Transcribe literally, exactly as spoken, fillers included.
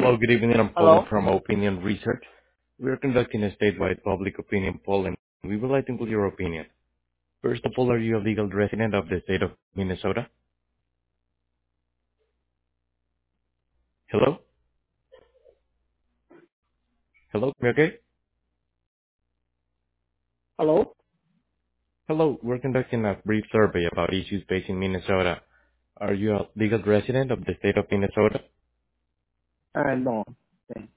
Hello, good evening. I'm calling Hello? from Opinion Research. We are conducting a statewide public opinion poll, and we would like to include your opinion. First of all, are you a legal resident of the state of Minnesota? Hello? Hello? Me okay? Hello? Hello, we're conducting a brief survey about issues based in Minnesota. Are you a legal resident of the state of Minnesota? Uh, no. Okay.